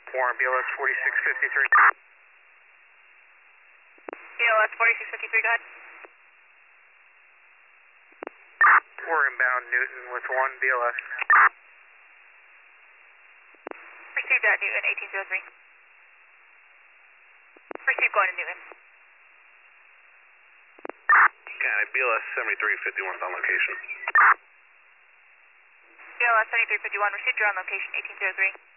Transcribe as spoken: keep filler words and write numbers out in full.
Warren, B L S forty-six fifty-three. B L S forty-six fifty-three, go ahead. We're inbound Newton with one B L S. Received at Newton, eighteen oh three. Received going to Newton. County, B L S seventy-three fifty-one is on location. B L S seventy-three fifty-one, received, you're on location, eighteen oh three.